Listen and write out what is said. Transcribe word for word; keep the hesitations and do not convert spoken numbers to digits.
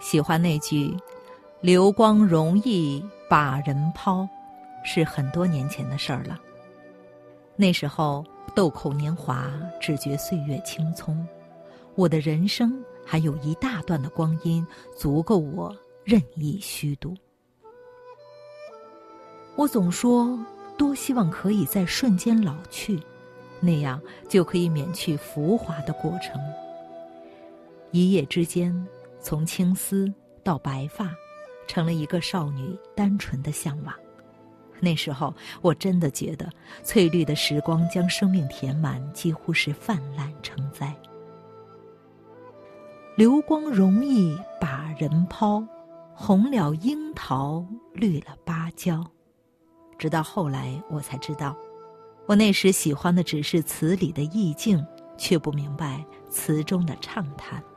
喜欢那句流光容易把人抛，是很多年前的事儿了。那时候豆蔻年华，只觉岁月青葱，我的人生还有一大段的光阴足够我任意虚度。我总说多希望可以在瞬间老去，那样就可以免去浮华的过程。一夜之间，从青丝到白发，成了一个少女单纯的向往。那时候我真的觉得翠绿的时光将生命填满，几乎是泛滥成灾。流光容易把人抛，红了樱桃，绿了芭蕉。直到后来我才知道，我那时喜欢的只是词里的意境，却不明白词中的畅谈。